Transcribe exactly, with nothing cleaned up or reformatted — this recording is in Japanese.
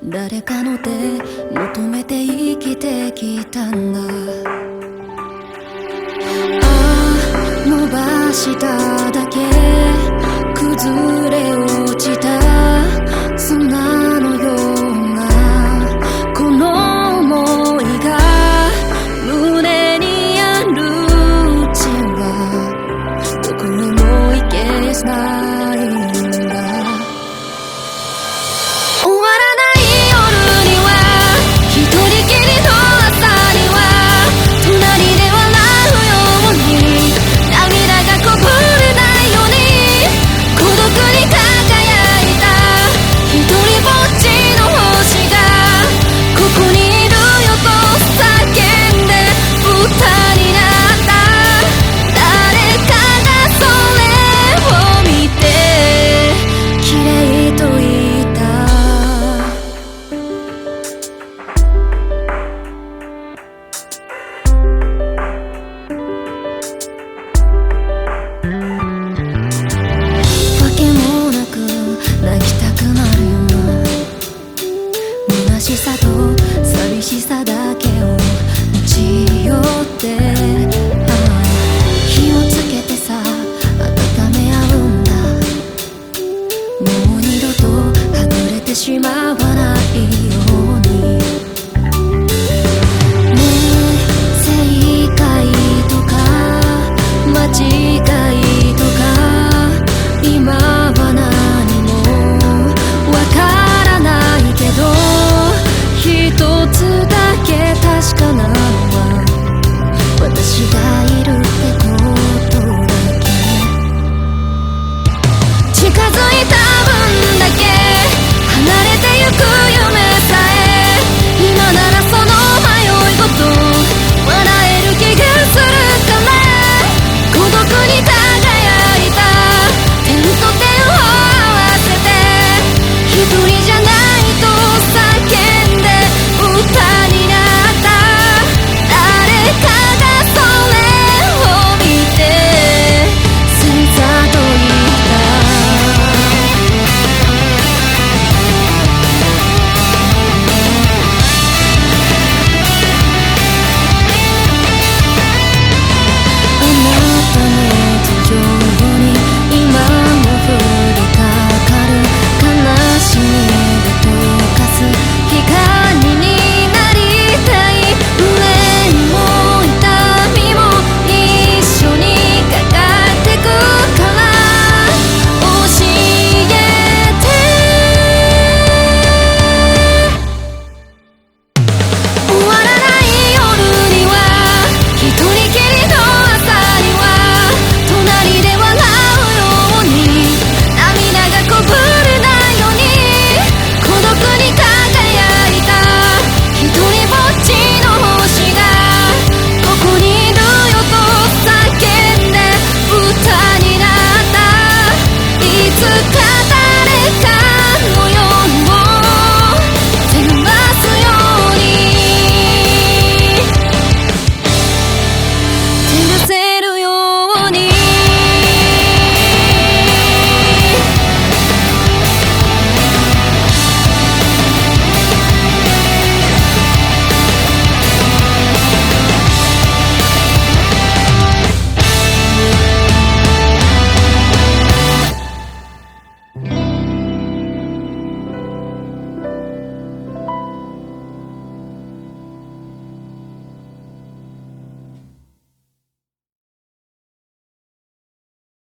誰かの手求めて生きてきたんだ。ああ伸ばしただけ崩れ落ちた砂のようなこの想いが胸にあるうちはどこにも行けないんだ。終わらない夜には一人きりの朝には隣で笑うように涙がこぼれないように孤独に輝いた一人ぼっちの星がここにいるよと叫んで歌になった。誰かがそれを見て綺麗と言った。わけもなく泣きたくなるような虚しさと寂しさだけを持ち寄ってああ火をつけてさ温め合うんだ。もう二度とはぐれてしまわ